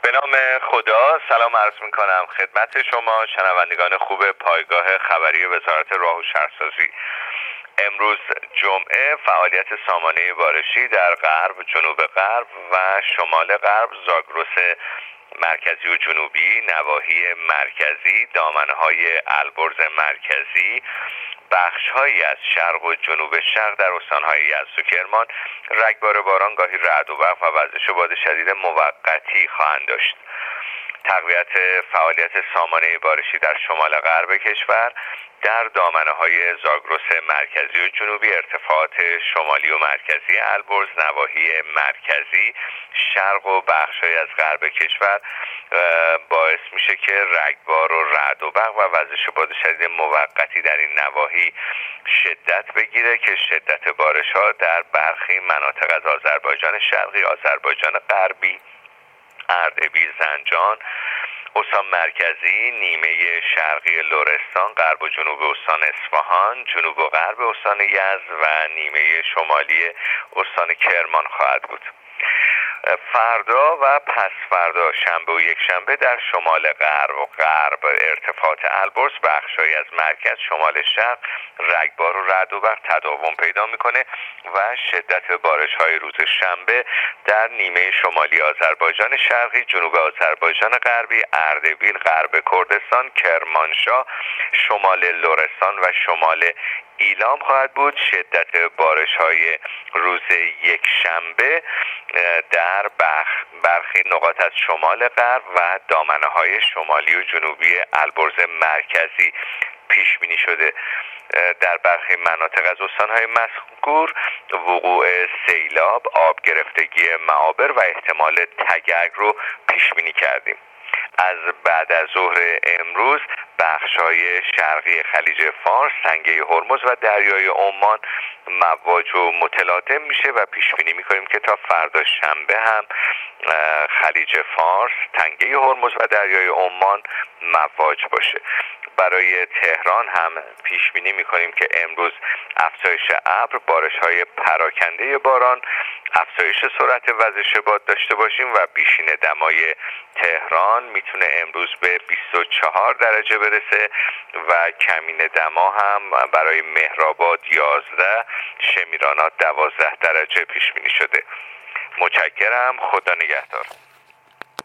به نام خدا سلام عرض میکنم خدمت شما شنوندگان خوب پایگاه خبری وزارت راه و شهرسازی. امروز جمعه فعالیت سامانه بارشی در غرب، جنوب غرب و شمال غرب، زاگرس مرکزی و جنوبی، نواحی مرکزی، دامنه‌های البرز مرکزی، بخش‌هایی از شرق و جنوب شرق در استان‌های یزد و کرمان رگبار باران، گاهی رعد و برق و وزش باد شدید موقتی خواهند داشت. تقویت فعالیت سامانه بارشی در شمال غرب کشور در دامنه‌های زاگرس مرکزی و جنوبی، ارتفاعات شمالی و مرکزی البرز، نواحی مرکزی، شرق و بخش‌های از غرب کشور باعث میشه که رگبار و رعد و برق و وزش باد شدید موقتی در این نواحی شدت بگیره که شدت بارش‌ها در برخی مناطق از آذربایجان شرقی، آذربایجان غربی، اردبیل، زنجان، استان مرکزی، نیمه شرقی لرستان، غرب و جنوب استان اصفهان، جنوب و غرب استان یزد و نیمه شمالی استان کرمان خواهد بود. فردا و پس فردا، شنبه و یکشنبه، در شمال غرب ارتفاعات البرز، بخش‌هایی از مرکز، شمال شرق، رگبار و رعد و برق تداوم پیدا میکنه و شدت بارش‌های روز شنبه در نیمه شمالی آذربایجان شرقی، جنوب آذربایجان غربی، اردبیل، غرب کردستان، کرمانشاه، شمال لرستان و شمال ایلام خواهد بود. شدت بارش‌های روز یکشنبه در برخی نقاط از شمال غرب و دامنه‌های شمالی و جنوبی البرز مرکزی پیش بینی شده. در برخی مناطق از استان‌های مذکور وقوع سیلاب، آب گرفتگی معابر و احتمال تگرگ رو پیش بینی کردیم. از بعد از ظهر امروز بخش‌های شرقی خلیج فارس، تنگه هرمز و دریای عمان مواج و متلاطم میشه و پیش بینی میکنیم که تا فردا شنبه هم خلیج فارس، تنگه هرمز و دریای عمان مواج باشه. برای تهران هم پیش بینی میکنیم که امروز افزایش ابر، بارش‌های پراکنده باران، افزایش سرعت وزش باد داشته باشیم و بیشین دمای تهران میتونه امروز به 24 درجه برسه و کمین دما هم برای مهرآباد 11، شمیرانات 12 درجه پیش بینی شده. متشکرم. خدا نگهدار.